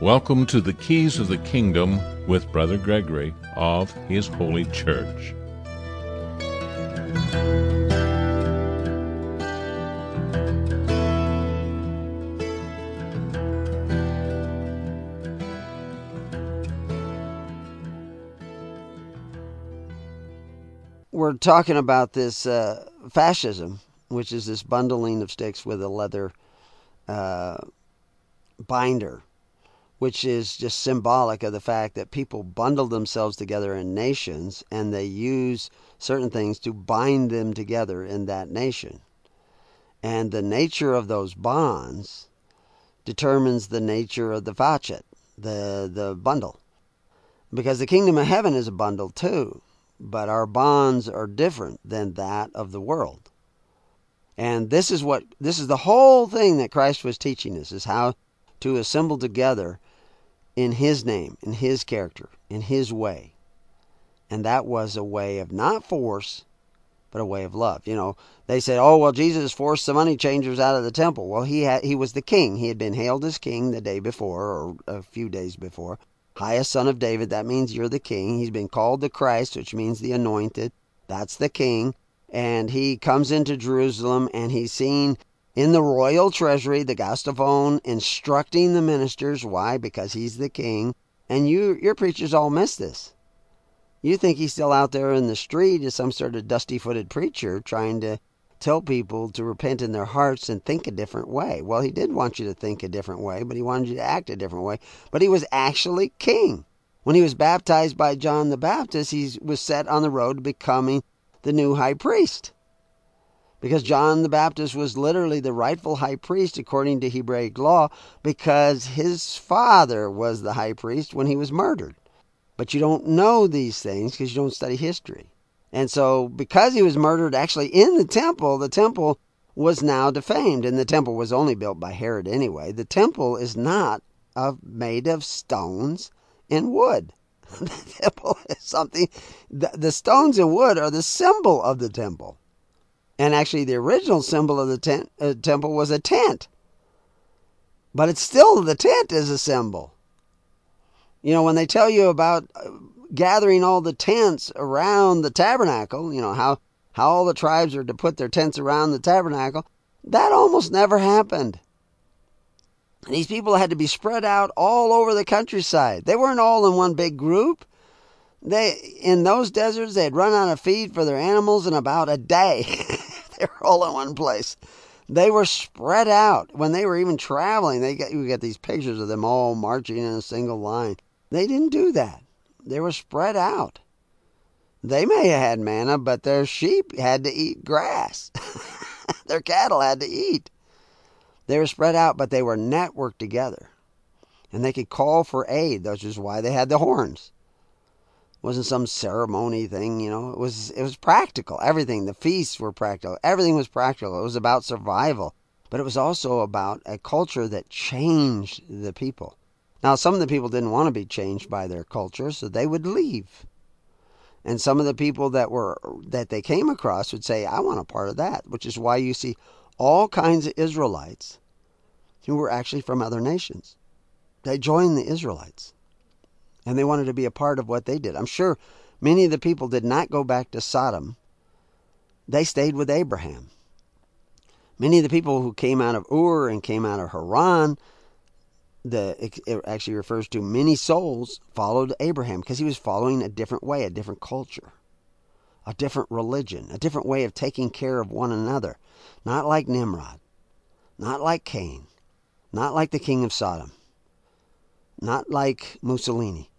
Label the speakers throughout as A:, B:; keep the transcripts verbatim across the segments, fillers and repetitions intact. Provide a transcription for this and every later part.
A: Welcome to the Keys of the Kingdom with Brother Gregory of His Holy Church.
B: We're talking about this uh, fascism, which is this bundling of sticks with a leather uh, binder, which is just symbolic of the fact that people bundle themselves together in nations and they use certain things to bind them together in that nation. And the nature of those bonds determines the nature of the facet, the, the bundle. Because the kingdom of heaven is a bundle too, but our bonds are different than that of the world. And this is what this is the whole thing that Christ was teaching us, is how to assemble together in His name, in His character, in His way. And that was a way of not force, but a way of love. You know, they said, oh, well, Jesus forced the money changers out of the temple. Well, he had, he was the king. He had been hailed as king the day before, or a few days before. Highest son of David, that means you're the king. He's been called the Christ, which means the anointed. That's the king. And he comes into Jerusalem, and he's seen in the royal treasury, the Gastavone, instructing the ministers. Why? Because he's the king. And you, your preachers all miss this. You think he's still out there in the street as some sort of dusty-footed preacher trying to tell people to repent in their hearts and think a different way. Well, he did want you to think a different way, but he wanted you to act a different way. But he was actually king. When he was baptized by John the Baptist, he was set on the road to becoming the new high priest. Because John the Baptist was literally the rightful high priest according to Hebraic law, because his father was the high priest when he was murdered. But you don't know these things because you don't study history. And so because he was murdered actually in the temple, the temple was now defamed. And the temple was only built by Herod anyway. The temple is not of, made of stones and wood. The temple is something, the, the stones and wood are the symbol of the temple. And actually the original symbol of the tent, uh, temple was a tent. But it's still, the tent is a symbol. You know, when they tell you about gathering all the tents around the tabernacle, you know, how, how all the tribes are to put their tents around the tabernacle, that almost never happened. These people had to be spread out all over the countryside. They weren't all in one big group. They, in those deserts, they'd run out of feed for their animals in about a day. They were all in one place. They were spread out. When they were even traveling, they got, you get these pictures of them all marching in a single line. They didn't do that. They were spread out. They may have had manna, but their sheep had to eat grass. Their cattle had to eat. They were spread out, but they were networked together. And they could call for aid. That's just why they had the horns. It wasn't some ceremony thing, you know. It was, it was practical. Everything. The feasts were practical. Everything was practical. It was about survival. But it was also about a culture that changed the people. Now, some of the people didn't want to be changed by their culture, so they would leave. And some of the people that were that they came across would say, I want a part of that, which is why you see all kinds of Israelites who were actually from other nations. They joined the Israelites, and they wanted to be a part of what they did. I'm sure many of the people did not go back to Sodom. They stayed with Abraham. Many of the people who came out of Ur and came out of Haran, The, it actually refers to many souls followed Abraham because he was following a different way, a different culture, a different religion, a different way of taking care of one another. Not like Nimrod, not like Cain, not like the king of Sodom, not like Mussolini,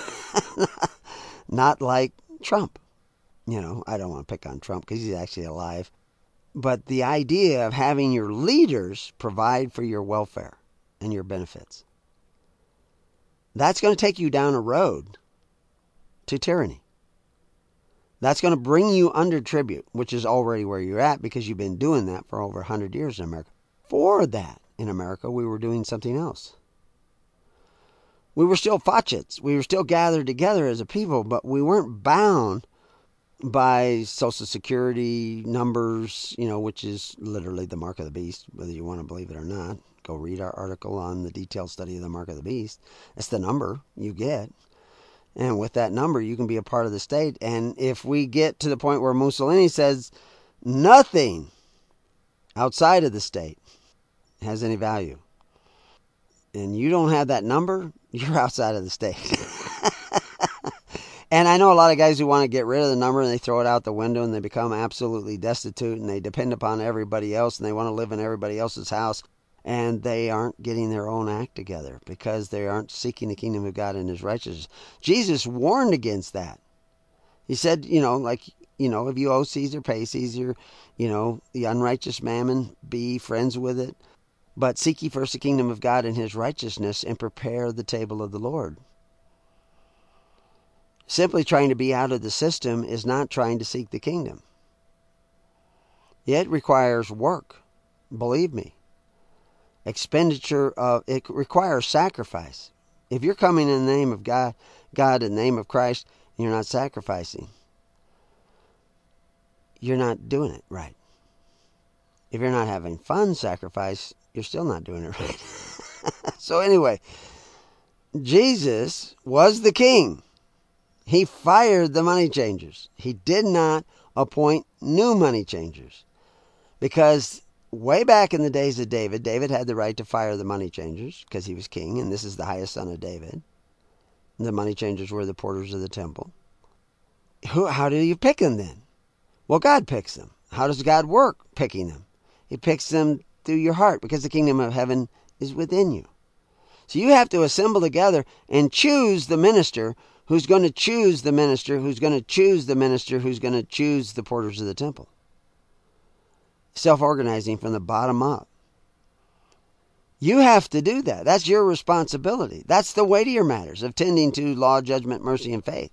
B: not like Trump. You know, I don't want to pick on Trump because he's actually alive. But the idea of having your leaders provide for your welfare and your benefits. That's going to take you down a road to tyranny. That's going to bring you under tribute, which is already where you're at because you've been doing that for over one hundred years in America. For that, in America, we were doing something else. We were still facets. We were still gathered together as a people, but we weren't bound by Social Security numbers, you know, which is literally the mark of the beast, whether you want to believe it or not. Go read our article on the detailed study of the mark of the beast. That's the number you get. And with that number, you can be a part of the state. And if we get to the point where Mussolini says nothing outside of the state has any value, and you don't have that number, you're outside of the state. And I know a lot of guys who want to get rid of the number and they throw it out the window and they become absolutely destitute and they depend upon everybody else and they want to live in everybody else's house, and they aren't getting their own act together because they aren't seeking the kingdom of God and His righteousness. Jesus warned against that. He said, you know, like, you know, if you owe Caesar, pay Caesar, you know, the unrighteous mammon, be friends with it. But seek ye first the kingdom of God and His righteousness and prepare the table of the Lord. Simply trying to be out of the system is not trying to seek the kingdom. It requires work, believe me. Expenditure of it requires sacrifice. If you're coming in the name of God, God in the name of Christ, and you're not sacrificing, you're not doing it right. If you're not having fun sacrifice, you're still not doing it right. So anyway, Jesus was the king. He fired the money changers. He did not appoint new money changers. Because way back in the days of David, David had the right to fire the money changers because he was king, and this is the highest son of David. The money changers were the porters of the temple. Who? How do you pick them then? Well, God picks them. How does God work picking them? He picks them through your heart because the kingdom of heaven is within you. So you have to assemble together and choose the minister who's going to choose the minister who's going to choose the minister who's going to choose the porters of the temple. Self-organizing from the bottom up. You have to do that. That's your responsibility. That's the weightier matters of tending to law, judgment, mercy, and faith.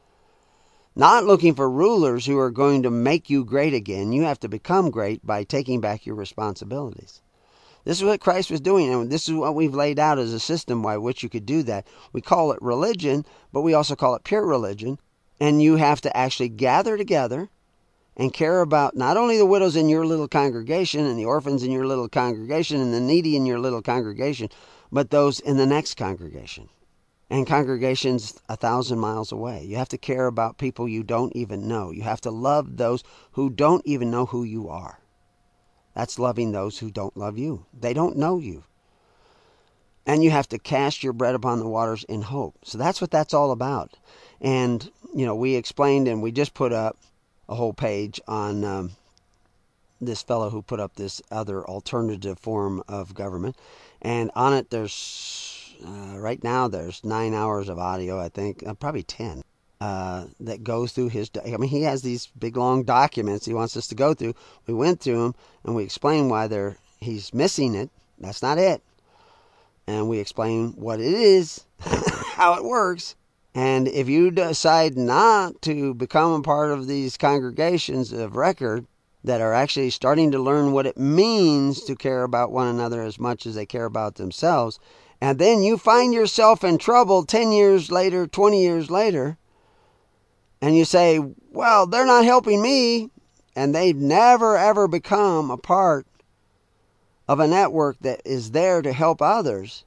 B: Not looking for rulers who are going to make you great again. You have to become great by taking back your responsibilities. This is what Christ was doing, and this is what we've laid out as a system by which you could do that. We call it religion, but we also call it pure religion. And you have to actually gather together and care about not only the widows in your little congregation and the orphans in your little congregation and the needy in your little congregation, but those in the next congregation. And congregations a thousand miles away. You have to care about people you don't even know. You have to love those who don't even know who you are. That's loving those who don't love you. They don't know you. And you have to cast your bread upon the waters in hope. So that's what that's all about. And, you know, we explained and we just put up a whole page on um, this fellow who put up this other alternative form of government. And on it, there's, uh, right now, there's nine hours of audio, I think, uh, probably ten. Uh, that goes through his, I mean, he has these big long documents he wants us to go through. We went through them and we explained why they're, he's missing it. That's not it. And we explain what it is, how it works. And if you decide not to become a part of these congregations of record that are actually starting to learn what it means to care about one another as much as they care about themselves, and then you find yourself in trouble ten years later, twenty years later, and you say, well, they're not helping me, and they've never, ever become a part of a network that is there to help others,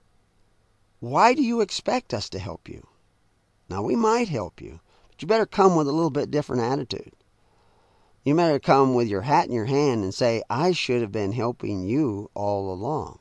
B: why do you expect us to help you? Now, we might help you, but you better come with a little bit different attitude. You better come with your hat in your hand and say, I should have been helping you all along.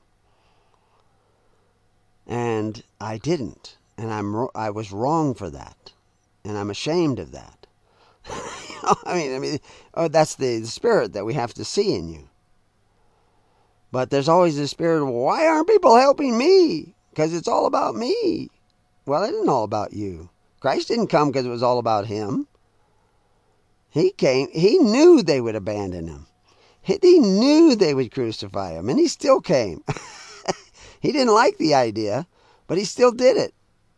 B: And I didn't, and I'm I was wrong for that. And I'm ashamed of that. you know, I mean, I mean, oh, that's the, the spirit that we have to see in you. But there's always the spirit of, why aren't people helping me? Because it's all about me. Well, it isn't all about you. Christ didn't come because it was all about him. He came, he knew they would abandon him. He, he knew they would crucify him, and he still came. He didn't like the idea, but he still did it.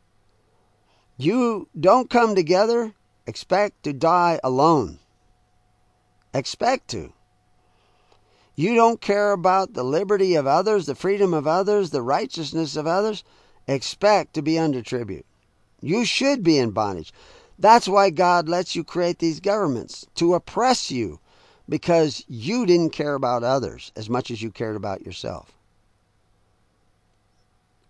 B: You don't come together, expect to die alone. Expect to. You don't care about the liberty of others, the freedom of others, the righteousness of others, expect to be under tribute. You should be in bondage. That's why God lets you create these governments, to oppress you, because you didn't care about others as much as you cared about yourself.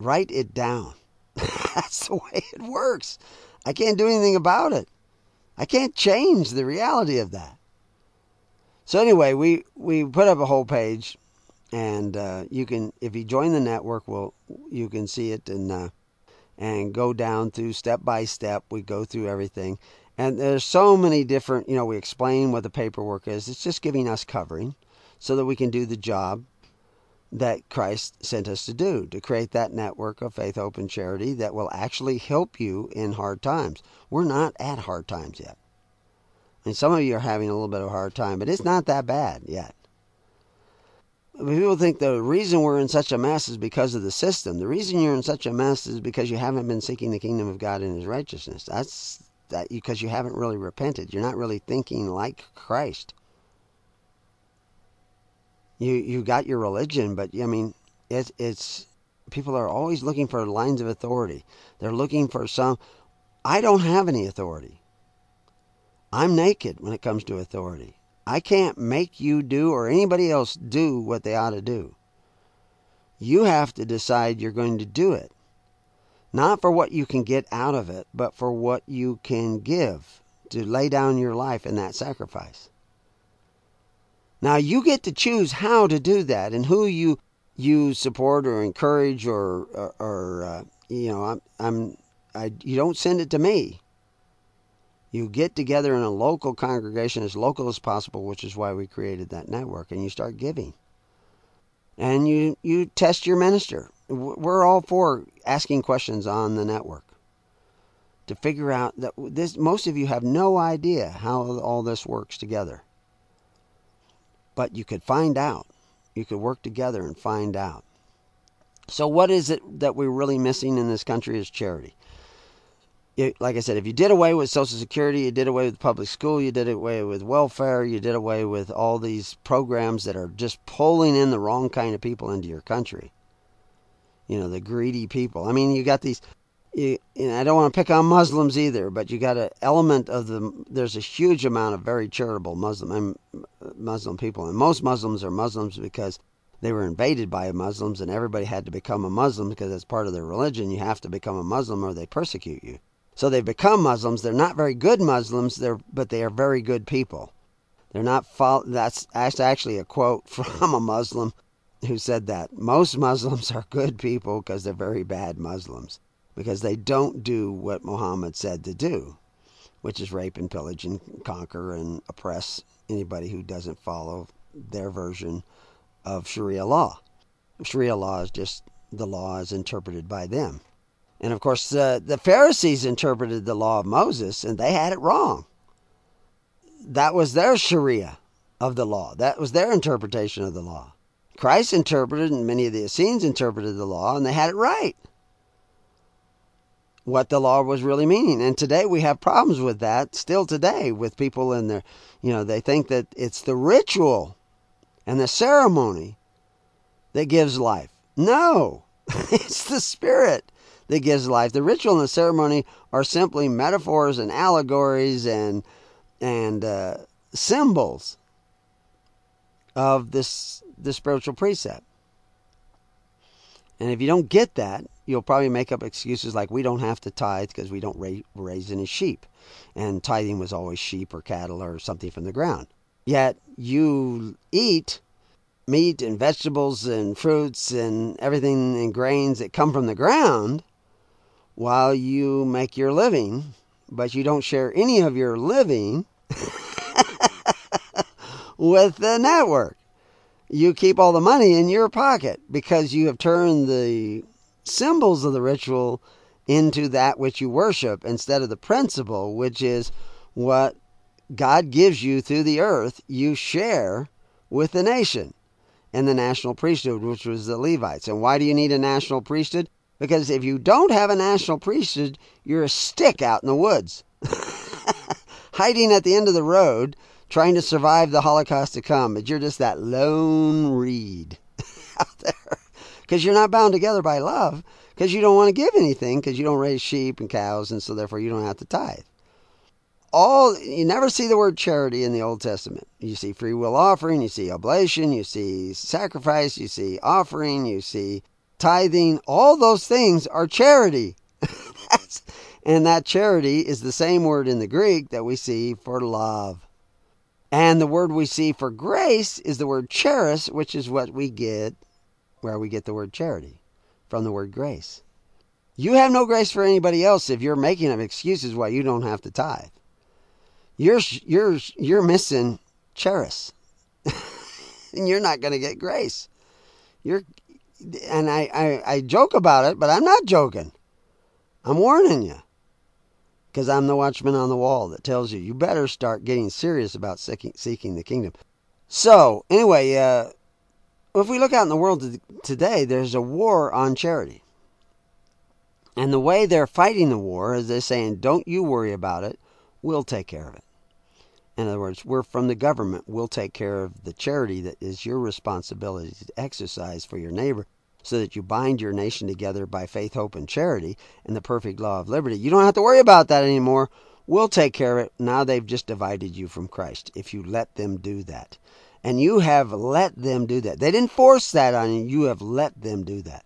B: Write it down. That's the way it works. I can't do anything about it. I can't change the reality of that. So anyway, we, we put up a whole page, and uh, you can, if you join the network, well, you can see it and uh, and go down through step by step. We go through everything, and there's so many different. You know, we explain what the paperwork is. It's just giving us covering, so that we can do the job that Christ sent us to do, to create that network of faith, hope, and charity that will actually help you in hard times. We're not at hard times yet. And some of you are having a little bit of a hard time, but it's not that bad yet. People think the reason we're in such a mess is because of the system. The reason you're in such a mess is because you haven't been seeking the kingdom of God and His righteousness. That's that because you haven't really repented. You're not really thinking like Christ. You you got your religion, but I mean, it's it's people are always looking for lines of authority. They're looking for some. I don't have any authority. I'm naked when it comes to authority. I can't make you do or anybody else do what they ought to do. You have to decide you're going to do it. Not for what you can get out of it, but for what you can give, to lay down your life in that sacrifice. Now you get to choose how to do that and who you you support or encourage or or, or uh, you know I'm I'm I you don't send it to me. You get together in a local congregation, as local as possible, which is why we created that network, and you start giving. And you, you test your minister. We're all for asking questions on the network to figure out that this. Most of you have no idea how all this works together. But you could find out. You could work together and find out. So what is it that we're really missing in this country is charity. It, like I said, if you did away with Social Security, you did away with public school, you did away with welfare, you did away with all these programs that are just pulling in the wrong kind of people into your country. You know, the greedy people. I mean, you got these, you, you know, I don't want to pick on Muslims either, but you got an element of the, there's a huge amount of very charitable Muslim, Muslim people. And most Muslims are Muslims because they were invaded by Muslims and everybody had to become a Muslim because that's part of their religion. You have to become a Muslim or they persecute you. So they've become Muslims. They're not very good Muslims, they're, but they are very good people. They're not, fol- that's, that's actually a quote from a Muslim who said that. Most Muslims are good people because they're very bad Muslims. Because they don't do what Muhammad said to do, which is rape and pillage and conquer and oppress anybody who doesn't follow their version of Sharia law. Sharia law is just the law as interpreted by them. And of course, uh, the Pharisees interpreted the law of Moses, and they had it wrong. That was their Sharia of the law. That was their interpretation of the law. Christ interpreted, and many of the Essenes interpreted the law, and they had it right. What the law was really meaning. And today we have problems with that, still today, with people in their, you know, they think that it's the ritual and the ceremony that gives life. No, it's the Spirit that gives life. The ritual and the ceremony are simply metaphors and allegories and and uh, symbols of this the spiritual precept. And if you don't get that, you'll probably make up excuses like we don't have to tithe because we don't ra- raise any sheep. And tithing was always sheep or cattle or something from the ground. Yet you eat meat and vegetables and fruits and everything and grains that come from the ground while you make your living, but you don't share any of your living with the network. You keep all the money in your pocket because you have turned the symbols of the ritual into that which you worship instead of the principle, which is what God gives you through the earth, you share with the nation and the national priesthood, which was the Levites. And why do you need a national priesthood? Because if you don't have a national priesthood, you're a stick out in the woods, hiding at the end of the road, trying to survive the Holocaust to come. But you're just that lone reed out there. Because you're not bound together by love, because you don't want to give anything, because you don't raise sheep and cows, and so therefore you don't have to tithe. All you never see the word charity in the Old Testament. You see free will offering, you see oblation, you see sacrifice, you see offering, you see tithing, all those things are charity. And that charity is the same word in the Greek that we see for love. And the word we see for grace is the word charis, which is what we get, where we get the word charity, from the word grace. You have no grace for anybody else if you're making up excuses why you don't have to tithe. You're you're you're missing charis, and you're not going to get grace. You're, and I, I I joke about it, but I'm not joking. I'm warning you, because I'm the watchman on the wall that tells you you better start getting serious about seeking, seeking the kingdom. So anyway, uh, if we look out in the world today, there's a war on charity. And the way they're fighting the war is they're saying, don't you worry about it. We'll take care of it. In other words, we're from the government. We'll take care of the charity that is your responsibility to exercise for your neighbor, so that you bind your nation together by faith, hope, and charity and the perfect law of liberty. You don't have to worry about that anymore. We'll take care of it. Now they've just divided you from Christ if you let them do that. And you have let them do that. They didn't force that on you. You have let them do that.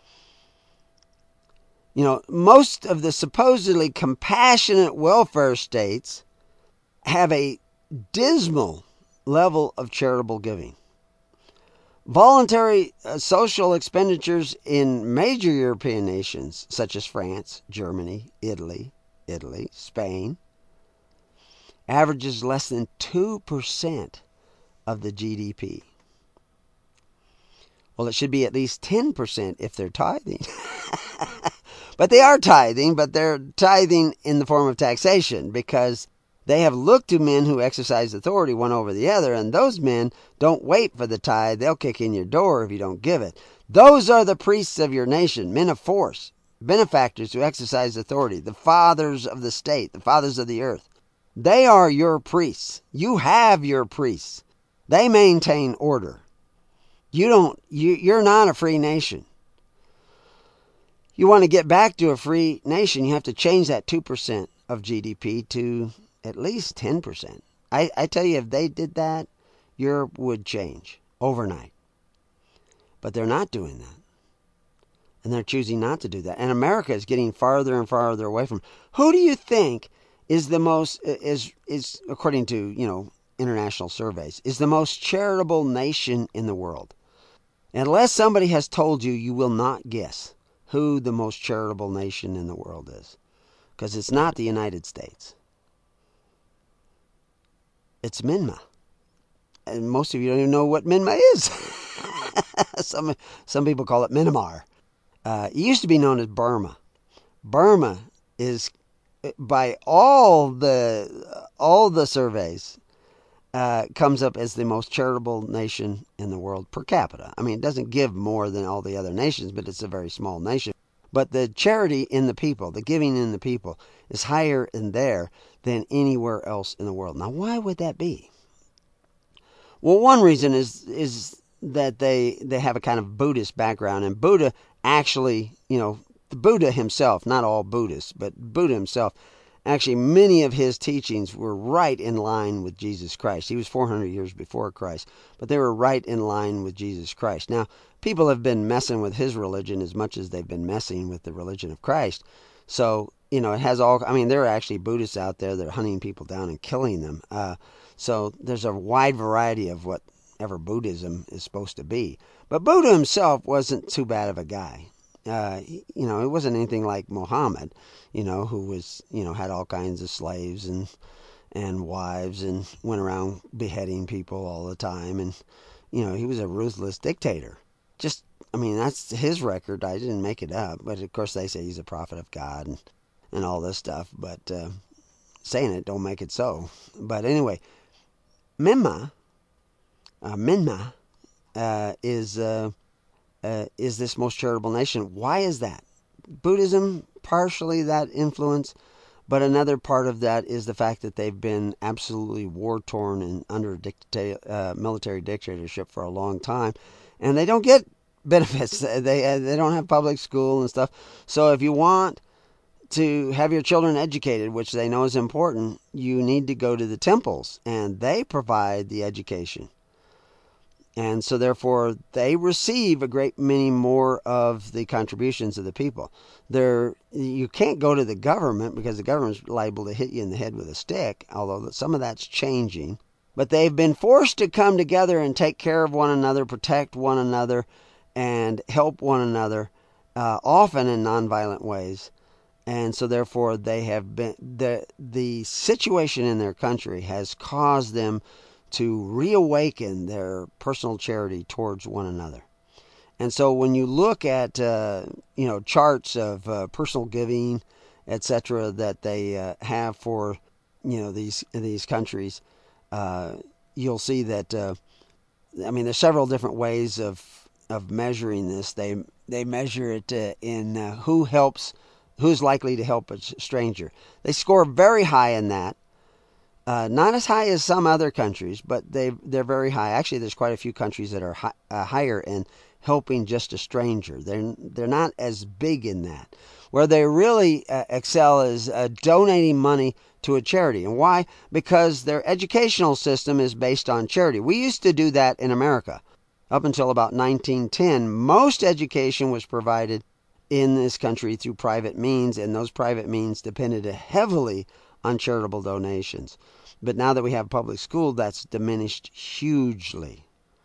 B: You know, most of the supposedly compassionate welfare states have a dismal level of charitable giving. Voluntary uh, social expenditures in major European nations, such as France, Germany, Italy, Italy, Spain, averages less than two percent of the G D P. Well, it should be at least ten percent if they're tithing. But they are tithing, but they're tithing in the form of taxation, because they have looked to men who exercise authority one over the other, and those men don't wait for the tithe. They'll kick in your door if you don't give it. Those are the priests of your nation, men of force, benefactors who exercise authority, the fathers of the state, the fathers of the earth. They are your priests. You have your priests. They maintain order. You don't, you, you're not a free nation. You want to get back to a free nation, you have to change that two percent of G D P to at least ten percent. I, I tell you, if they did that, Europe would change overnight. But they're not doing that. And they're choosing not to do that. And America is getting farther and farther away from it. Who do you think is the most, is, is according to, you know, international surveys, is the most charitable nation in the world? Unless somebody has told you, you will not guess who the most charitable nation in the world is. Because it's not the United States. It's Myanmar. And most of you don't even know what Myanmar is. some, some people call it Myanmar. Uh, it used to be known as Burma. Burma is, by all the, all the surveys, Uh, comes up as the most charitable nation in the world per capita. I mean, it doesn't give more than all the other nations, but it's a very small nation. But the charity in the people, the giving in the people, is higher in there than anywhere else in the world. Now, why would that be? Well, one reason is is that they, they have a kind of Buddhist background, and Buddha actually, you know, the Buddha himself, not all Buddhists, but Buddha himself, actually, many of his teachings were right in line with Jesus Christ. He was four hundred years before Christ, but they were right in line with Jesus Christ. Now, people have been messing with his religion as much as they've been messing with the religion of Christ. So, you know, it has all, I mean, there are actually Buddhists out there that are hunting people down and killing them. Uh, so there's a wide variety of whatever Buddhism is supposed to be. But Buddha himself wasn't too bad of a guy. Uh, you know, it wasn't anything like Muhammad, you know, who was, you know, had all kinds of slaves and and wives and went around beheading people all the time. And, you know, he was a ruthless dictator. Just, I mean, that's his record. I didn't make it up. But, of course, they say he's a prophet of God and, and all this stuff. But uh, saying it don't make it so. But anyway, Myanmar, uh, Myanmar uh, is... Uh, Uh, is this most charitable nation. Why is that? Buddhism, partially that influence, but another part of that is the fact that they've been absolutely war-torn and under dicta- uh, military dictatorship for a long time, and they don't get benefits. They uh, they don't have public school and stuff. So if you want to have your children educated, which they know is important, you need to go to the temples, and they provide the education. And so therefore they receive a great many more of the contributions of the people. They're, you can't go to the government because the government's liable to hit you in the head with a stick, although some of that's changing. But they've been forced to come together and take care of one another, protect one another, and help one another, uh, often in nonviolent ways. And so therefore they have been, the, the situation in their country has caused them to reawaken their personal charity towards one another. And so when you look at, uh, you know, charts of uh, personal giving, et cetera, that they uh, have for, you know, these these countries, uh, you'll see that, uh, I mean, there's several different ways of of measuring this. They they measure it uh, in uh, who helps, who's likely to help a stranger. They score very high in that. Uh, not as high as some other countries, but they they're very high. Actually, there's quite a few countries that are hi, uh, higher in helping just a stranger. They're they're not as big in that. Where they really uh, excel is uh, donating money to a charity. And why? Because their educational system is based on charity. We used to do that in America up until about nineteen ten. Most education was provided in this country through private means, and those private means depended heavily on charitable donations. But now that we have public school, that's diminished hugely.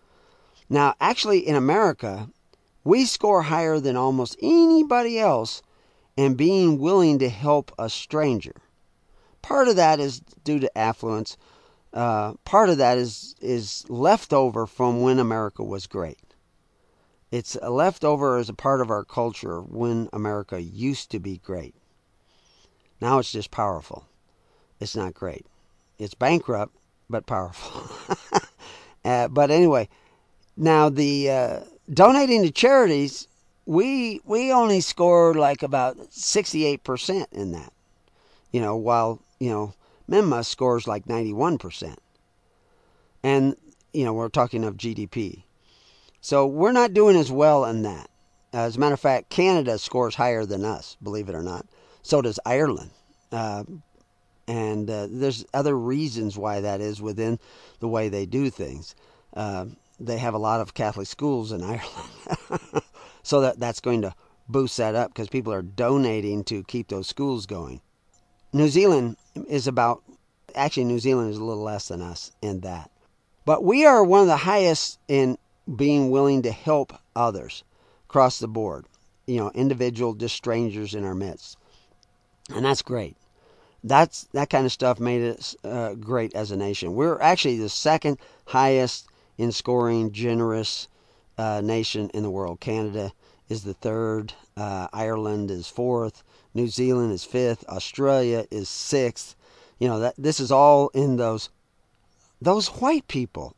B: Now, actually, in America, we score higher than almost anybody else in being willing to help a stranger. Part of that is due to affluence. Uh, part of that is, is left over from when America was great. It's left over as a part of our culture when America used to be great. Now it's just powerful. It's not great. It's bankrupt, but powerful. uh, but anyway, now the uh, donating to charities, we we only scored like about sixty-eight percent in that. You know, while, you know, Minma scores like ninety-one percent. And, you know, we're talking of G D P. So we're not doing as well in that. As a matter of fact, Canada scores higher than us, believe it or not. So does Ireland. Uh, And uh, there's other reasons why that is within the way they do things. Uh, they have a lot of Catholic schools in Ireland. So that, that's going to boost that up because people are donating to keep those schools going. New Zealand is about, actually New Zealand is a little less than us in that. But we are one of the highest in being willing to help others across the board. You know, individual, just strangers in our midst. And that's great. That's that kind of stuff made us uh, great as a nation. We're actually the second highest in scoring generous uh, nation in the world. Canada is the third. Uh, Ireland is fourth. New Zealand is fifth. Australia is sixth. You know, that this is all in those those white people.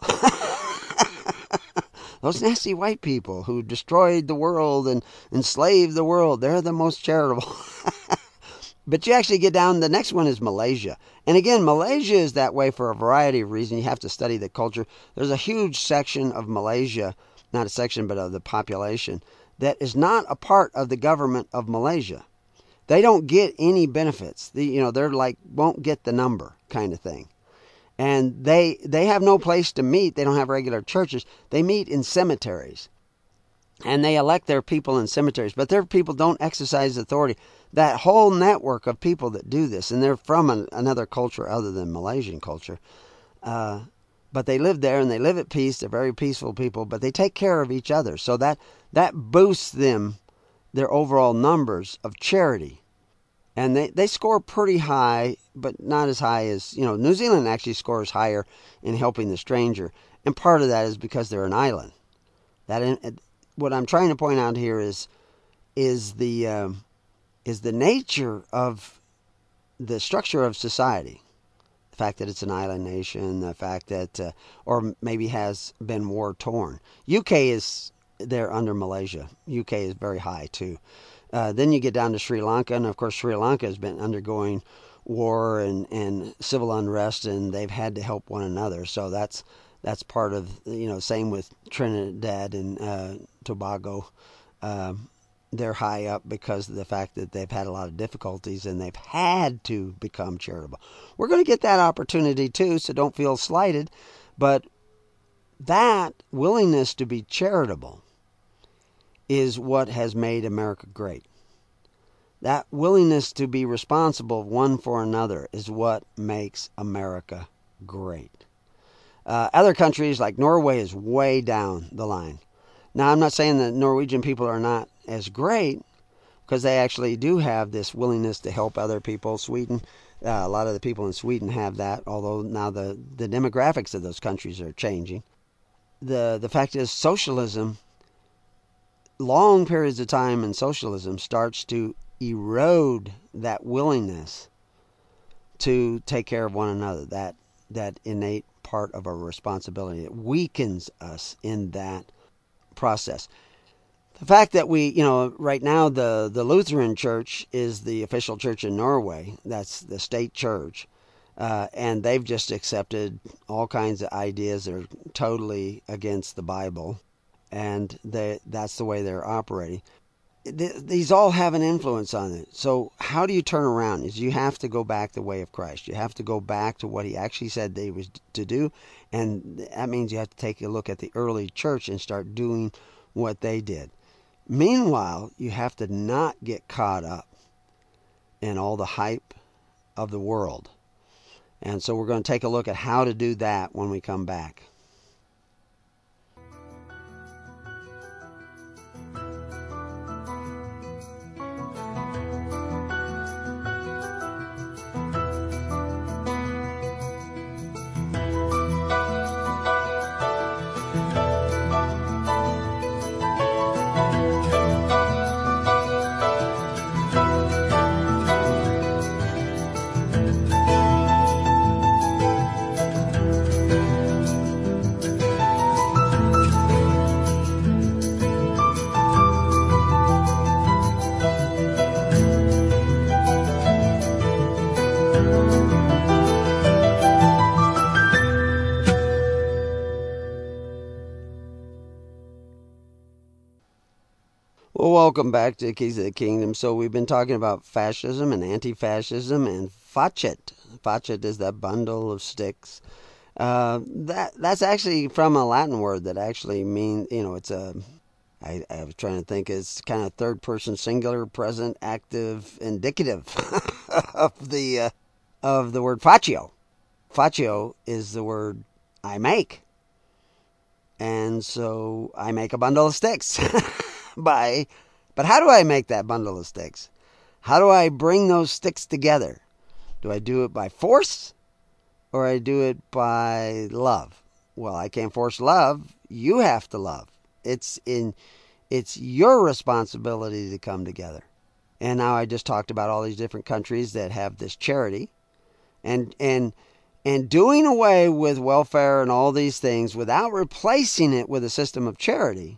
B: Those nasty white people who destroyed the world and enslaved the world. They're the most charitable. But you actually get down, the next one is Malaysia. And again, Malaysia is that way for a variety of reasons. You have to study the culture. There's a huge section of Malaysia, not a section, but of the population, that is not a part of the government of Malaysia. They don't get any benefits. The, you know, they're like, won't get the number kind of thing. And they they have no place to meet. They don't have regular churches. They meet in cemeteries. And they elect their people in cemeteries. But their people don't exercise authority. That whole network of people that do this, and they're from an, another culture other than Malaysian culture, uh, but they live there and they live at peace. They're very peaceful people, but they take care of each other. So that, that boosts them, their overall numbers of charity. And they, they score pretty high, but not as high as, you know, New Zealand actually scores higher in helping the stranger. And part of that is because they're an island. That in, what I'm trying to point out here is, is the... Um, is the nature of the structure of society. The fact that it's an island nation, the fact that, uh, or maybe has been war-torn. U K is there under Malaysia. U K is very high, too. Uh, then you get down to Sri Lanka, and of course Sri Lanka has been undergoing war and, and civil unrest, and they've had to help one another. So that's that's part of, you know, same with Trinidad and uh, Tobago. Um, They're high up because of the fact that they've had a lot of difficulties and they've had to become charitable. We're going to get that opportunity too, so don't feel slighted. But That willingness to be charitable is what has made America great. That willingness to be responsible one for another is what makes America great. Uh, other countries like Norway is way down the line. Now, I'm not saying that Norwegian people are not as great, because they actually do have this willingness to help other people. Sweden, uh, a lot of the people in Sweden have that, although now the, the demographics of those countries are changing. The, the fact is, socialism, long periods of time in socialism, starts to erode that willingness to take care of one another, that, that innate part of our responsibility. It weakens us in that process. The fact that we, you know, right now the, the Lutheran Church is the official church in Norway. That's the state church. Uh, and they've just accepted all kinds of ideas that are totally against the Bible. And they, that's the way they're operating. These all have an influence on it. So how do you turn around? Is you have to go back the way of Christ. You have to go back to what he actually said they was to do. And that means you have to take a look at the early church and start doing what they did. Meanwhile, you have to not get caught up in all the hype of the world. And so we're going to take a look at how to do that when we come back. Well, welcome back to the Keys of the Kingdom. So we've been talking about fascism and anti-fascism and facet. Facet is that bundle of sticks. Uh, that that's actually from a Latin word that actually means, you know, it's a, I, I was trying to think, it's kind of third person singular, present, active, indicative of the uh, of the word faccio. Faccio is the word I make. And so I make a bundle of sticks. by, but how do I make that bundle of sticks? How do I bring those sticks together? Do I do it by force or I do it by love? Well, I can't force love. You have to love. It's in, it's your responsibility to come together. And now I just talked about all these different countries that have this charity, and and and doing away with welfare and all these things without replacing it with a system of charity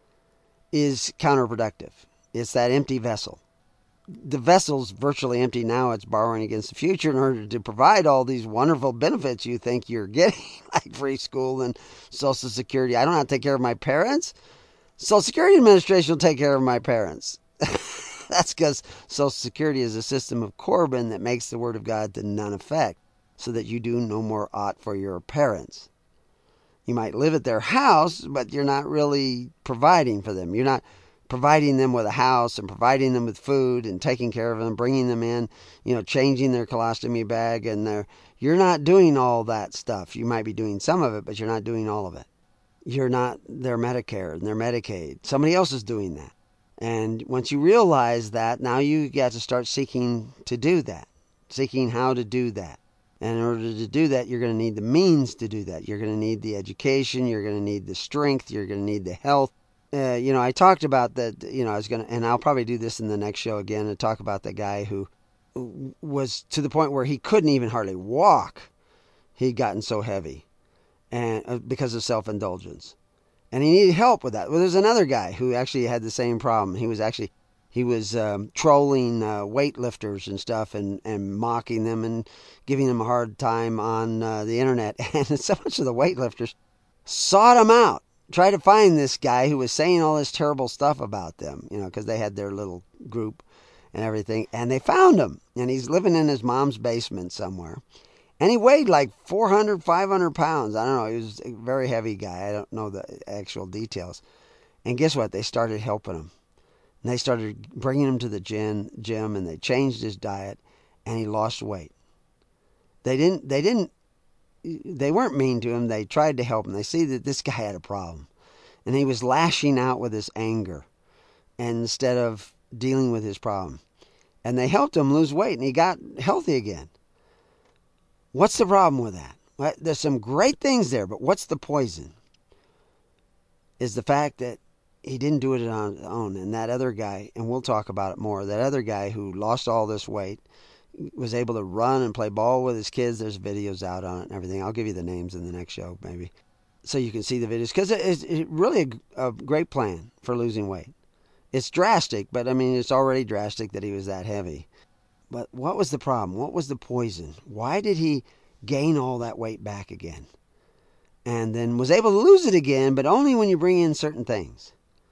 B: is counterproductive. It's that empty vessel. The vessel's virtually empty now. It's borrowing against the future in order to provide all these wonderful benefits you think you're getting, like free school and Social Security. I don't have to take care of my parents. Social Security Administration will take care of my parents. That's because Social Security is a system of Corbin that makes the Word of God to none effect, so that you do no more ought for your parents. You might live at their house, but you're not really providing for them. You're not providing them with a house and providing them with food and taking care of them, bringing them in, you know, changing their colostomy bag, and their, you're not doing all that stuff. You might be doing some of it, but you're not doing all of it. You're not their Medicare and their Medicaid. Somebody else is doing that. And once you realize that, now you got to start seeking to do that, seeking how to do that. And in order to do that, you're going to need the means to do that. You're going to need the education. You're going to need the strength. You're going to need the health. Uh, you know, I talked about that, you know, I was going to, and I'll probably do this in the next show again, and talk about the guy who was to the point where he couldn't even hardly walk. He'd gotten so heavy, and uh, because of self-indulgence. And he needed help with that. Well, there's another guy who actually had the same problem. He was actually... He was um, trolling uh, weightlifters and stuff, and, and mocking them and giving them a hard time on uh, the internet. And so much of the weightlifters sought him out, tried to find this guy who was saying all this terrible stuff about them, you know, because they had their little group and everything. And they found him, and he's living in his mom's basement somewhere. And he weighed like four hundred, five hundred pounds. I don't know. He was a very heavy guy. I don't know the actual details. And guess what? They started helping him. And they started bringing him to the gym, gym, and they changed his diet, and he lost weight. They didn't, they didn't, they weren't mean to him. They tried to help him. They see that this guy had a problem. And he was lashing out with his anger instead of dealing with his problem. And they helped him lose weight, and he got healthy again. What's the problem with that? Well, there's some great things there, but what's the poison? Is the fact that he didn't do it on his own. And that other guy, and we'll talk about it more, that other guy who lost all this weight was able to run and play ball with his kids. There's videos out on it and everything. I'll give you the names in the next show, maybe, so you can see the videos. Because it's really a, a great plan for losing weight. It's drastic, but I mean, it's already drastic that he was that heavy. But what was the problem? What was the poison? Why did he gain all that weight back again? And then was able to lose it again, but only when you bring in certain things.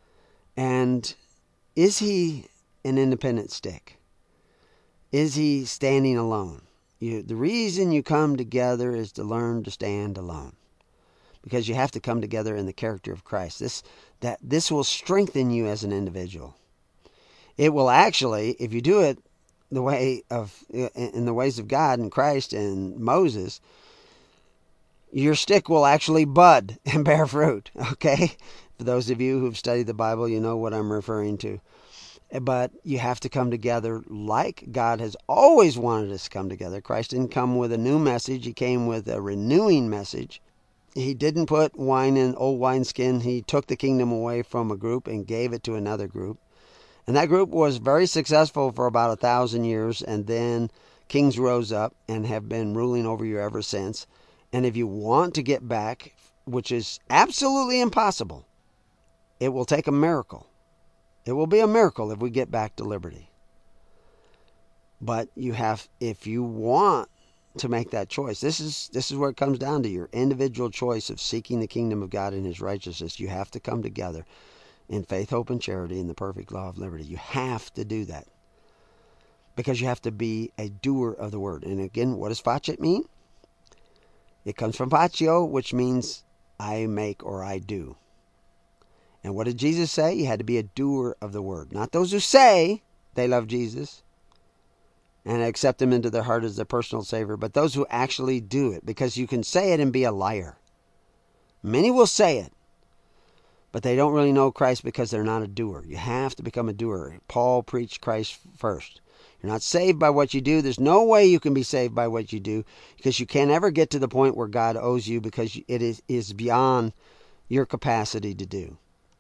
B: And is he an independent stick? Is he standing alone? You, the reason you come together is to learn to stand alone. Because you have to come together in the character of Christ. This, that, this will strengthen you as an individual. It will actually, if you do it the way of, in the ways of God and Christ and Moses, your stick will actually bud and bear fruit, okay? For those of you who've studied the Bible, you know what I'm referring to. But you have to come together like God has always wanted us to come together. Christ didn't come with a new message. He came with a renewing message. He didn't put wine in old wineskin. He took the kingdom away from a group and gave it to another group. And that group was very successful for about a thousand years. And then kings rose up and have been ruling over you ever since. And if you want to get back, which is absolutely impossible, it will take a miracle. It will be a miracle if we get back to liberty. But you have, if you want to make that choice, this is this is where it comes down to your individual choice of seeking the kingdom of God and His righteousness. You have to come together in faith, hope, and charity in the perfect law of liberty. You have to do that. Because you have to be a doer of the word. And again, what does facit mean? It comes from factio, which means I make or I do. And what did Jesus say? You had to be a doer of the word. Not those who say they love Jesus and accept Him into their heart as their personal Savior, but those who actually do it. Because you can say it and be a liar. Many will say it, but they don't really know Christ because they're not a doer. You have to become a doer. Paul preached Christ first. You're not saved by what you do. There's no way you can be saved by what you do, because you can't ever get to the point where God owes you, because it is, is beyond your capacity to do.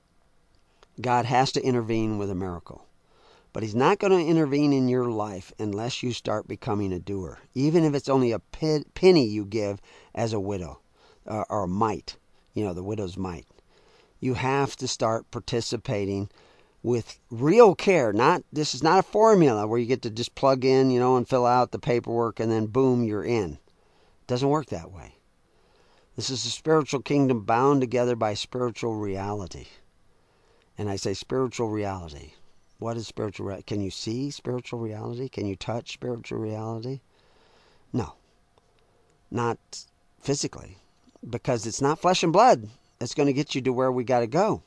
B: God has to intervene with a miracle. But He's not going to intervene in your life unless you start becoming a doer. Even if it's only a penny you give as a widow, uh, or a mite. You know, the widow's mite. You have to start participating with real care. Not this is not a formula where you get to just plug in, you know, and fill out the paperwork and then boom, you're in. It doesn't work that way. This is a spiritual kingdom bound together by spiritual reality. And I say spiritual reality. What is spiritual reality? Can you see spiritual reality? Can you touch spiritual reality? No. Not physically. Because it's not flesh and blood that's going to get you to where we got to go.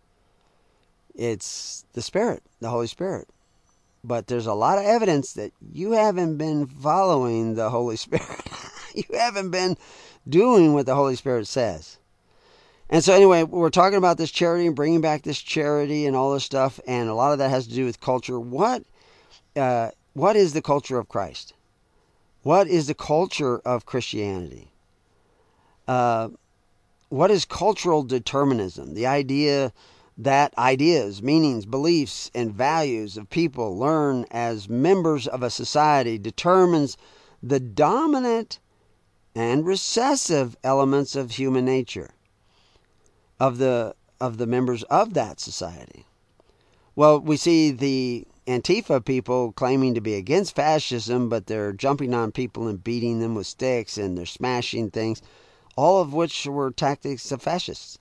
B: It's the Spirit, the Holy Spirit. But there's a lot of evidence that you haven't been following the Holy Spirit. You haven't been doing what the Holy Spirit says. And so anyway, we're talking about this charity and bringing back this charity and all this stuff. And a lot of that has to do with culture. What, uh, what is the culture of Christ? What is the culture of Christianity? Uh, what is cultural determinism? The idea that ideas, meanings, beliefs, and values of people learn as members of a society determines the dominant and recessive elements of human nature of the of the members of that society. Well, we see the Antifa people claiming to be against fascism, but they're jumping on people and beating them with sticks, and they're smashing things, all of which were tactics of fascists.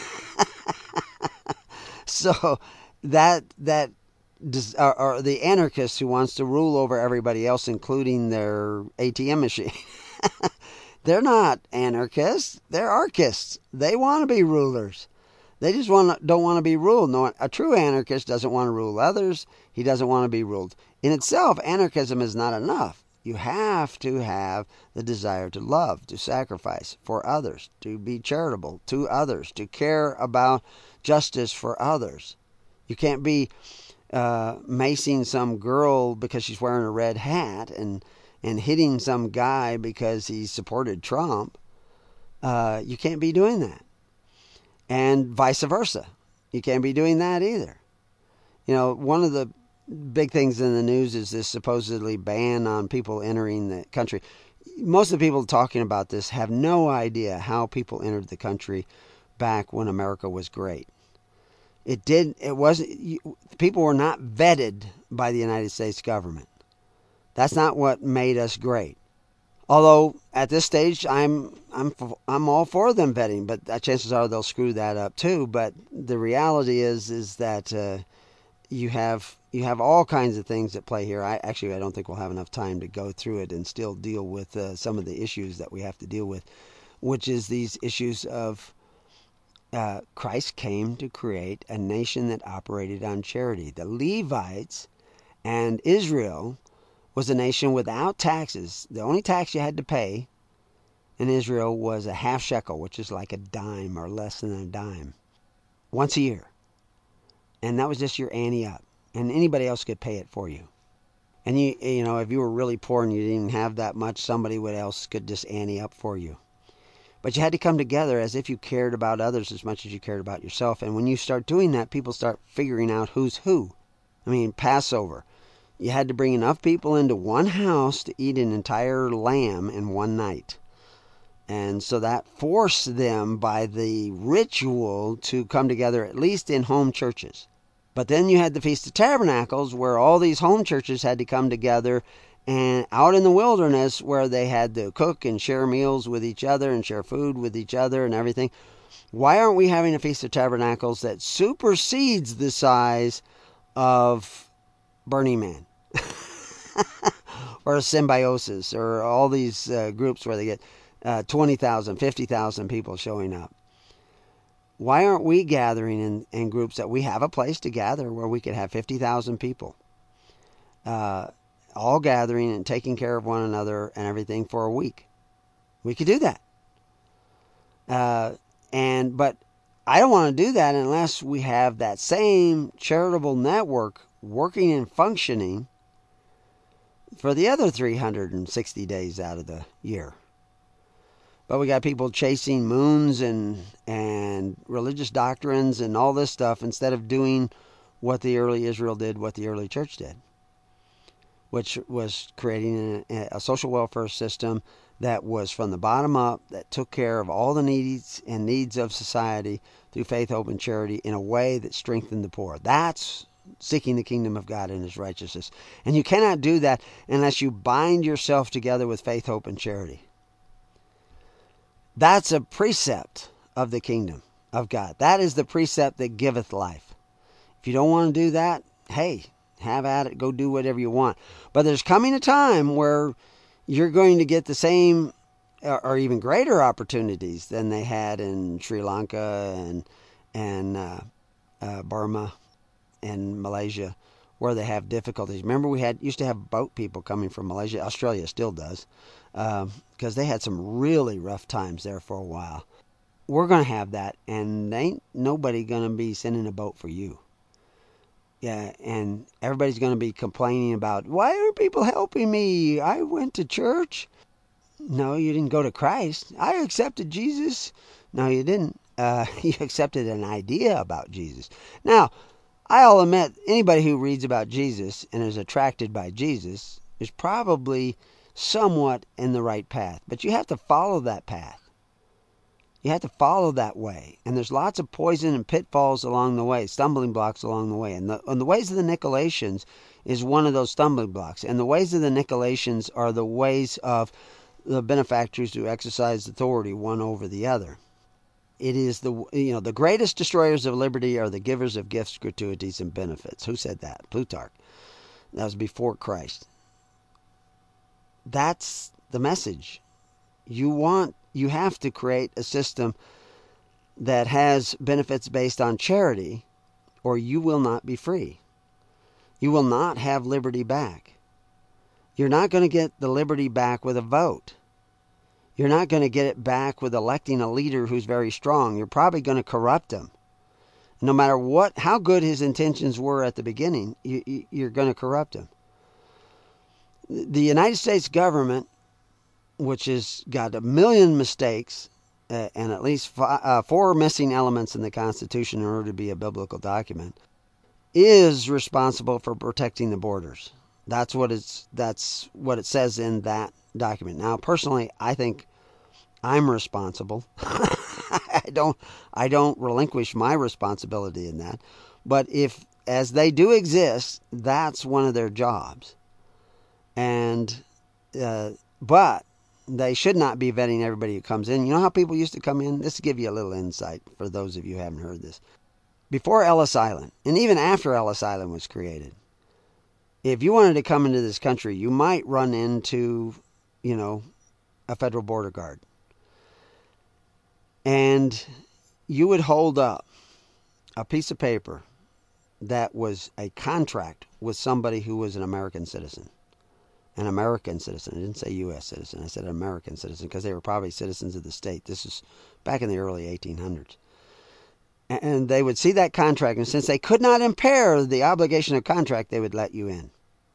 B: So that that or, or the anarchist who wants to rule over everybody else, including their A T M machine. They're not anarchists. They're archists. They want to be rulers. They just want don't want to be ruled. No, a true anarchist doesn't want to rule others. He doesn't want to be ruled. In itself, anarchism is not enough. You have to have the desire to love, to sacrifice for others, to be charitable to others, to care about justice for others. You can't be uh, macing some girl because she's wearing a red hat and, and hitting some guy because he supported Trump. Uh, you can't be doing that. And vice versa. You can't be doing that either. You know, one of the big things in the news is this supposedly ban on people entering the country. Most of the people talking about this have no idea how people entered the country back when America was great. It did. It wasn't. People were not vetted by the United States government. That's not what made us great. Although at this stage, I'm I'm I'm all for them vetting, but chances are they'll screw that up too. But the reality is is that uh, you have you have all kinds of things at play here. I actually I don't think we'll have enough time to go through it and still deal with uh, some of the issues that we have to deal with, which is these issues of uh, Christ came to create a nation that operated on charity. The Levites and Israel was a nation without taxes. The only tax you had to pay in Israel was a half shekel, which is like a dime or less than a dime, once a year. And that was just your ante up. And anybody else could pay it for you. And you you know, if you were really poor and you didn't even have that much, somebody else could just ante up for you. But you had to come together as if you cared about others as much as you cared about yourself. And when you start doing that, people start figuring out who's who. I mean, Passover. You had to bring enough people into one house to eat an entire lamb in one night. And so that forced them by the ritual to come together, at least in home churches. But then you had the Feast of Tabernacles, where all these home churches had to come together, and out in the wilderness where they had to cook and share meals with each other and share food with each other and everything. Why aren't we having a Feast of Tabernacles that supersedes the size of Burning Man? Or Symbiosis, or all these uh, groups where they get uh, twenty thousand, fifty thousand people showing up. Why aren't we gathering in, in groups that we have a place to gather where we could have fifty thousand people uh, all gathering and taking care of one another and everything for a week? We could do that. Uh, and but I don't want to do that unless we have that same charitable network working and functioning for the other three hundred sixty days out of the year. But we got people chasing moons and and religious doctrines and all this stuff instead of doing what the early Israel did, what the early church did, which was creating a, a social welfare system that was from the bottom up, that took care of all the needs and needs of society through faith, hope, and charity in a way that strengthened the poor. That's seeking the kingdom of God and His righteousness. And you cannot do that unless you bind yourself together with faith, hope, and charity. That's a precept of the kingdom of God. That is the precept that giveth life. If you don't want to do that, hey, have at it. Go do whatever you want. But there's coming a time where you're going to get the same or even greater opportunities than they had in Sri Lanka and and uh, uh, Burma and Malaysia, where they have difficulties. Remember, we had used to have boat people coming from Malaysia. Australia still does, because um, they had some really rough times there for a while. We're going to have that, and ain't nobody going to be sending a boat for you. Yeah, and everybody's going to be complaining about, why aren't people helping me? I went to church. No, you didn't go to Christ. I accepted Jesus. No, you didn't. Uh, you accepted an idea about Jesus. Now, I'll admit, anybody who reads about Jesus and is attracted by Jesus is probably somewhat in the right path. But you have to follow that path. You have to follow that way. And there's lots of poison and pitfalls along the way, stumbling blocks along the way. And the, and the ways of the Nicolaitans is one of those stumbling blocks. And the ways of the Nicolaitans are the ways of the benefactors who exercise authority one over the other. It is the, you know, the greatest destroyers of liberty are the givers of gifts, gratuities, and benefits. Who said that? Plutarch. That was before Christ. That's the message You want, you have to create a system that has benefits based on charity, or you will not be free. You will not have liberty back. You're not going to get the liberty back with a vote. You're not going to get it back with electing a leader who's very strong. You're probably going to corrupt him. No matter what, how good his intentions were at the beginning, you, you, you're going to corrupt him. The United States government, which has got a million mistakes uh, and at least five, uh, four missing elements in the Constitution in order to be a biblical document, is responsible for protecting the borders. That's what it's. That's what it says in that document. Now, personally, I think I'm responsible. I don't. I don't relinquish my responsibility in that. But if, as they do exist, that's one of their jobs. And, uh, but they should not be vetting everybody who comes in. You know how people used to come in? This will give you a little insight for those of you who haven't heard this. Before Ellis Island, and even after Ellis Island was created, if you wanted to come into this country, you might run into, you know, a federal border guard. And you would hold up a piece of paper that was a contract with somebody who was an American citizen. An American citizen. I didn't say U S citizen. I said an American citizen because they were probably citizens of the state. This was back in the early eighteen hundreds. And they would see that contract, and since they could not impair the obligation of contract, they would let you in.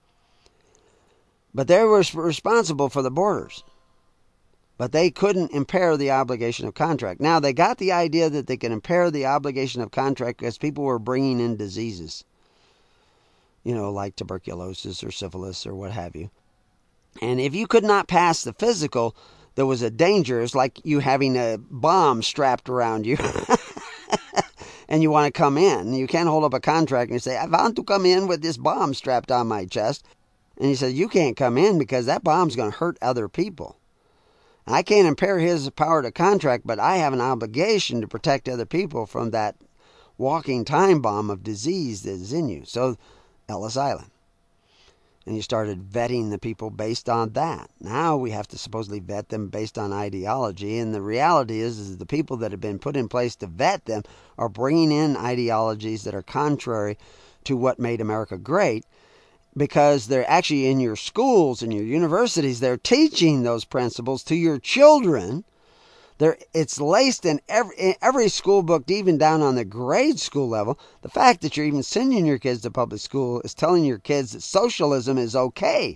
B: But they were responsible for the borders. But they couldn't impair the obligation of contract. Now, they got the idea that they could impair the obligation of contract because people were bringing in diseases. You know, like tuberculosis or syphilis or what have you. And if you could not pass the physical, there was a danger. It's like you having a bomb strapped around you. And you want to come in. You can't hold up a contract and you say, I want to come in with this bomb strapped on my chest. And he says, you can't come in because that bomb's going to hurt other people. I can't impair his power to contract, but I have an obligation to protect other people from that walking time bomb of disease that is in you. So, Ellis Island. And you started vetting the people based on that. Now we have to supposedly vet them based on ideology. And the reality is, is the people that have been put in place to vet them are bringing in ideologies that are contrary to what made America great, because they're actually in your schools and your universities. They're teaching those principles to your children. They're, it's laced in every, in every school book, even down on the grade school level. The fact that you're even sending your kids to public school is telling your kids that socialism is okay.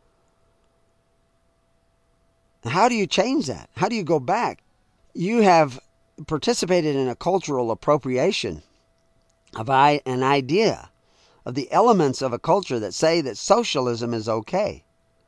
B: How do you change that? How do you go back? You have participated in a cultural appropriation of an idea, of the elements of a culture that say that socialism is okay.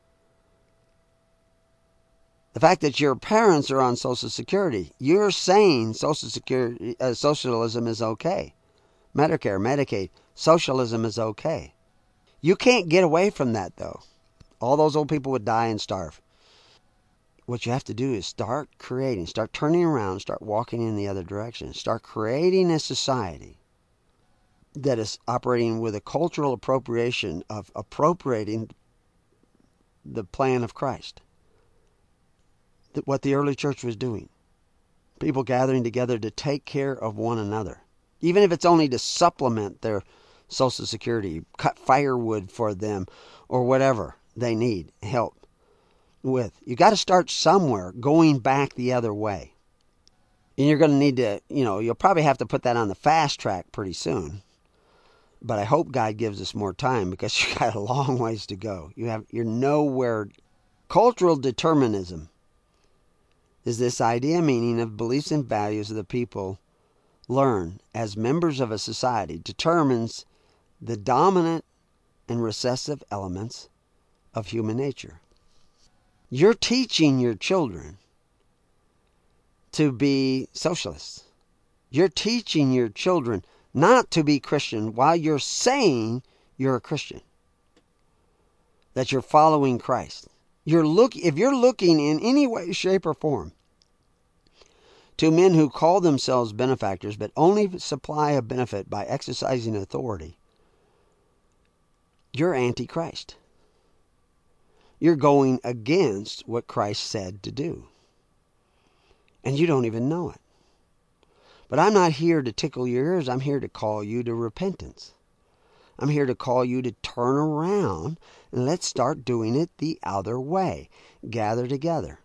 B: The fact that your parents are on Social Security, you're saying Social Security, uh, socialism is okay. Medicare, Medicaid, socialism is okay. You can't get away from that, though. All those old people would die and starve. What you have to do is start creating, start turning around, start walking in the other direction. Start creating a society that is operating with a cultural appropriation of appropriating the plan of Christ. What the early church was doing. People gathering together to take care of one another. Even if it's only to supplement their Social Security, cut firewood for them, or whatever they need help with. You got to start somewhere, going back the other way. And you're going to need to, you know, you'll probably have to put that on the fast track pretty soon. But I hope God gives us more time, because you got a long ways to go. You have, you're nowhere. Cultural determinism is this idea, meaning of beliefs and values of the people learn as members of a society determines the dominant and recessive elements of human nature. You're teaching your children to be socialists. You're teaching your children not to be Christian while you're saying you're a Christian, that you're following Christ. You're look, if you're looking in any way, shape, or form to men who call themselves benefactors but only supply a benefit by exercising authority, you're anti-Christ. You're going against what Christ said to do. and you don't even know it. But I'm not here to tickle your ears. I'm here to call you to repentance. I'm here to call you to turn around and let's start doing it the other way. Gather together.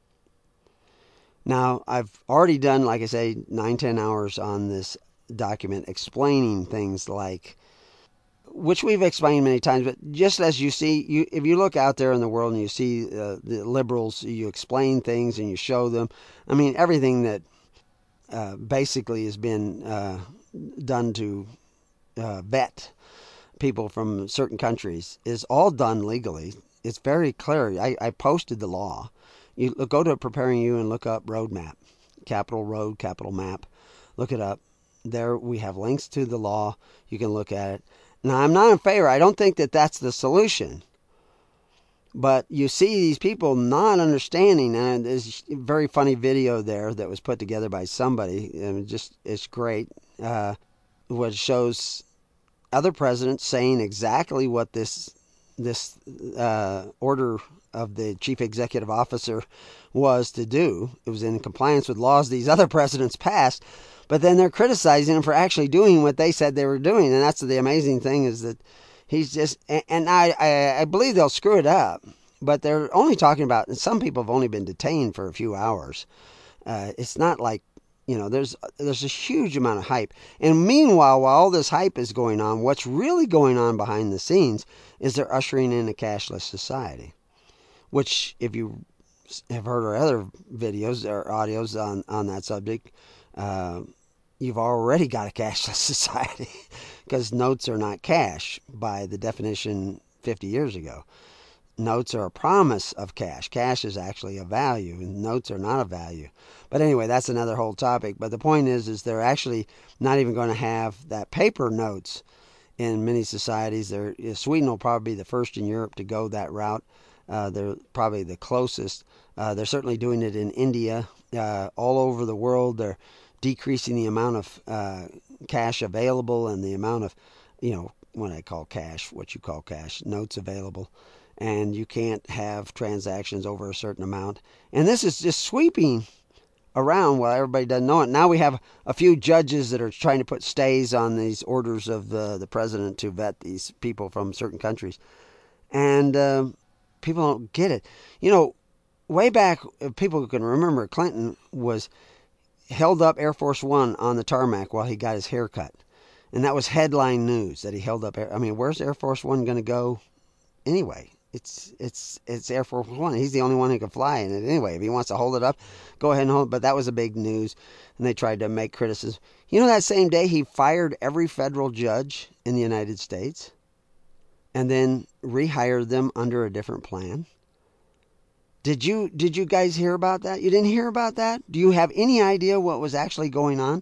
B: Now, I've already done, like I say, nine, ten hours on this document explaining things like, which we've explained many times, but just as you see, you if you look out there in the world and you see uh, the liberals, you explain things and you show them. I mean, everything that uh, basically has been uh, done to uh, vet people from certain countries is all done legally. It's very clear. I, I posted the law. You go to Preparing You and look up roadmap, capital road, capital map. Look it up. There we have links to the law. You can look at it. Now, I'm not in favor. I don't think that that's the solution. But you see these people not understanding, and there's a very funny video there that was put together by somebody, and just it's great. Uh, what shows other presidents saying exactly what this this uh, order of the chief executive officer was to do. It was in compliance with laws these other presidents passed. But then they're criticizing him for actually doing what they said they were doing. And that's the amazing thing is that he's just, and I, I, I believe they'll screw it up, but they're only talking about, and some people have only been detained for a few hours. Uh, it's not like, you know, there's, there's a huge amount of hype. And meanwhile, while all this hype is going on, what's really going on behind the scenes is they're ushering in a cashless society, which if you have heard our other videos or audios on, on that subject, uh, you've already got a cashless society because notes are not cash by the definition fifty years ago. Notes are a promise of cash. Cash is actually a value, and notes are not a value. But anyway, that's another whole topic. But the point is, is they're actually not even going to have that paper notes in many societies. They're, Sweden will probably be the first in Europe to go that route. Uh, they're probably the closest. Uh, they're certainly doing it in India. Uh, all over the world, they're decreasing the amount of uh, cash available and the amount of, you know, what I call cash, what you call cash, notes available. And you can't have transactions over a certain amount. And this is just sweeping around while everybody doesn't know it. Now we have a few judges that are trying to put stays on these orders of the, the president to vet these people from certain countries. And uh, people don't get it. You know, way back, people can remember Clinton was held up Air Force One on the tarmac while he got his hair cut. And that was headline news that he held up. I mean, where's Air Force One going to go anyway? It's it's it's Air Force One. He's the only one who can fly in it anyway. If he wants to hold it up, go ahead and hold it. But that was a big news, and they tried to make criticism. You know, that same day he fired every federal judge in the United States and then rehired them under a different plan. Did you did you guys hear about that? You didn't hear about that? Do you have any idea what was actually going on?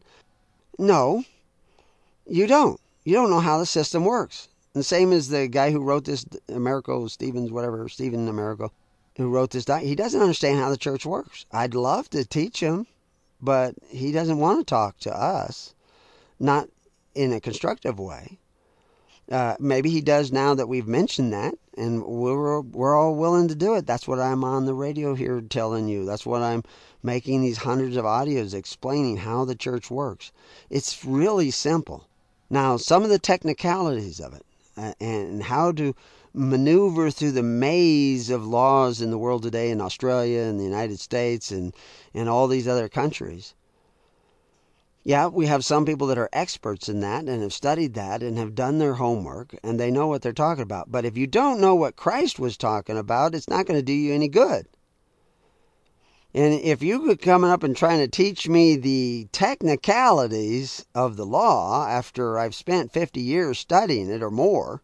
B: No, you don't. You don't know how the system works. The same as the guy who wrote this, Americo Stevens, whatever, Stephen Americo, who wrote this doc. He doesn't understand how the church works. I'd love to teach him, but he doesn't want to talk to us, not in a constructive way. Uh, maybe he does now that we've mentioned that, and we're we're all willing to do it. That's what I'm on the radio here telling you. That's what I'm making these hundreds of audios explaining how the church works. It's really simple. Now, some of the technicalities of it, uh, and how to maneuver through the maze of laws in the world today, in Australia and the United States and, and all these other countries. Yeah, we have some people that are experts in that and have studied that and have done their homework and they know what they're talking about. But if you don't know what Christ was talking about, it's not going to do you any good. And if you could come up and trying to teach me the technicalities of the law after I've spent fifty years studying it or more,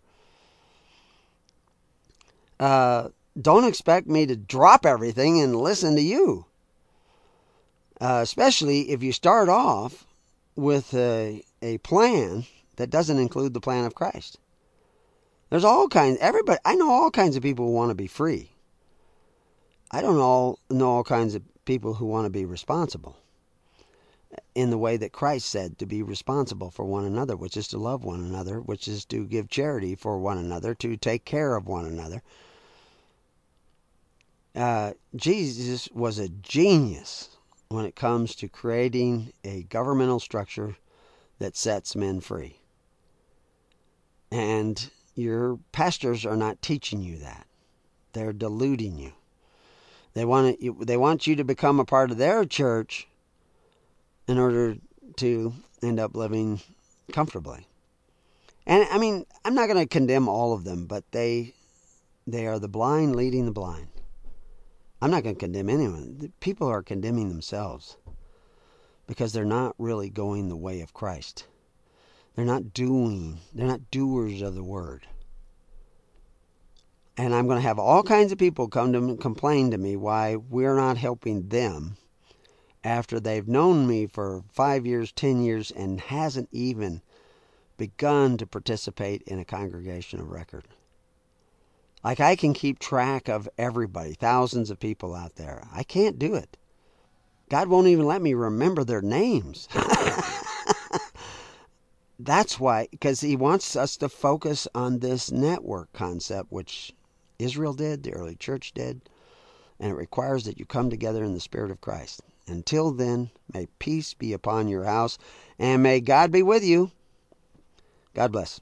B: uh, don't expect me to drop everything and listen to you. Uh, especially if you start off with a, a plan that doesn't include the plan of Christ. There's all kinds, everybody, I know all kinds of people who want to be free. I don't all know all kinds of people who want to be responsible in the way that Christ said to be responsible for one another, which is to love one another, which is to give charity for one another, to take care of one another. Uh, Jesus was a genius when it comes to creating a governmental structure that sets men free. And your pastors are not teaching you that. They're deluding you. They want to, they want you to become a part of their church in order to end up living comfortably. And I mean, I'm not going to condemn all of them, but they they are the blind leading the blind. I'm not going to condemn anyone. People are condemning themselves because they're not really going the way of Christ. They're not doing, they're not doers of the word. And I'm going to have all kinds of people come to me, complain to me why we're not helping them after they've known me for five years, ten years, and hasn't even begun to participate in a congregation of record. Like, I can keep track of everybody, thousands of people out there. I can't do it. God won't even let me remember their names. That's why, because he wants us to focus on this network concept, which Israel did, the early church did, and it requires that you come together in the Spirit of Christ. Until then, may peace be upon your house, and may God be with you. God bless.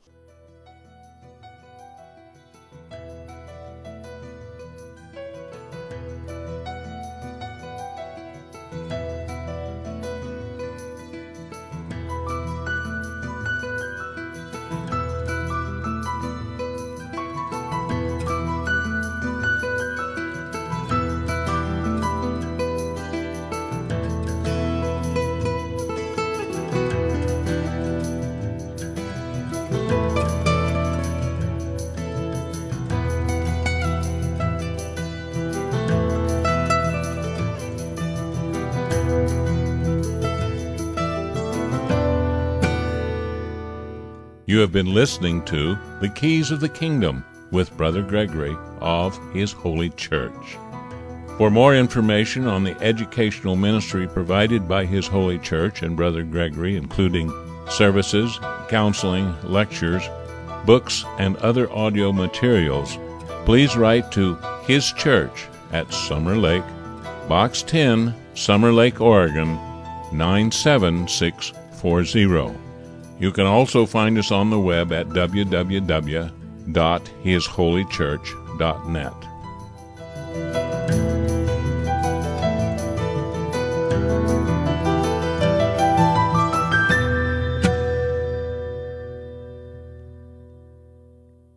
A: You have been listening to The Keys of the Kingdom with Brother Gregory of His Holy Church. For more information on the educational ministry provided by His Holy Church and Brother Gregory, including services, counseling, lectures, books, and other audio materials, please write to His Church at Summer Lake, Box ten, Summer Lake, Oregon, nine seven six four zero. You can also find us on the web at w w w dot his holy church dot net.